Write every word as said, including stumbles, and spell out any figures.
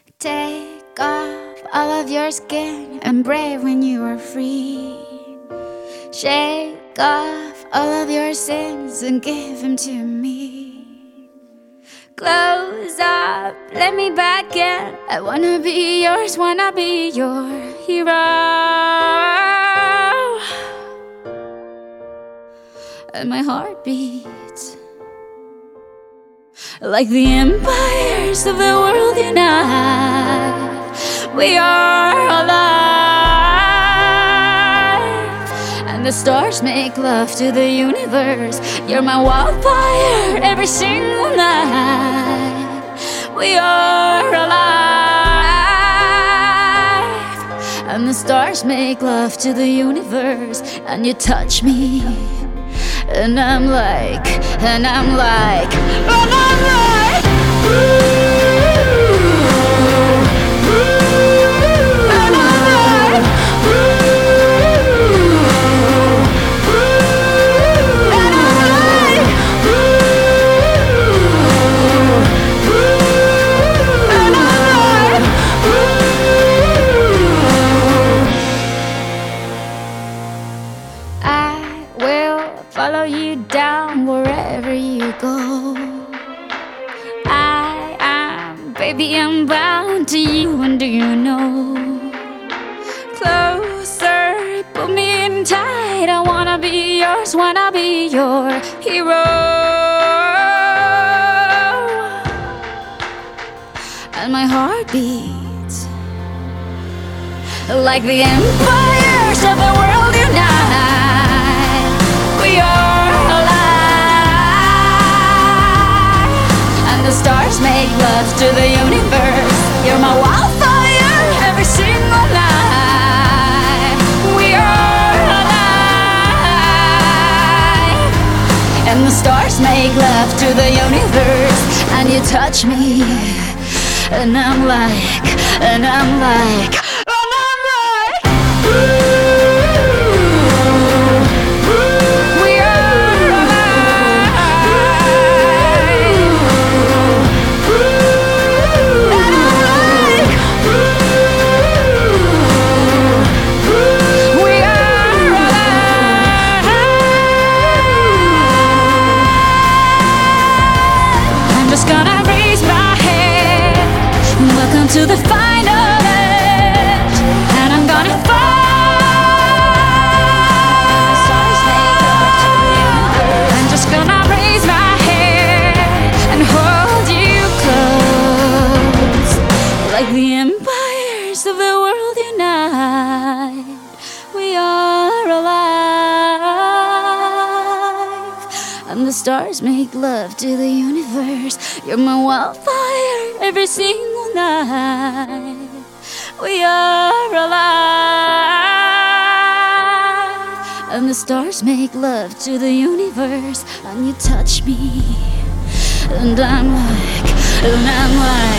Take off all of your skin and brave when you are free. Shake off all of your sins and give them to me. Close up, let me back in. I wanna be yours, wanna be your hero. And my heart beats like the empires of the world unite. We are alive, and the stars make love to the universe. You're my wildfire every single night. We are alive, and the stars make love to the universe. And you touch me, and I'm like, and I'm like, and I'm like, ooh, ooh, and I'm like, ooh, ooh, and I'm like, ooh, ooh, and I'm like, ooh. I will follow you down wherever you go. I am, baby, I'm bound to you, and do you know? Closer, put me in tight. I wanna be yours, wanna be your hero. And my heart beats like the empires of the world unite. We are alive, and the stars make love to the universe. You're my wildfire every single night. We are alive, and the stars make love to the universe. And you touch me, and I'm like, and I'm like, and I'm like, ooh. Gonna raise my head, welcome to the final edge, and I'm gonna fall. I'm just gonna raise my head and hold you close, like the empires of the world unite. We are alive, and the stars make love to the universe. You're my wildfire every single night. We are alive, and the stars make love to the universe. And you touch me, and I'm like, and I'm like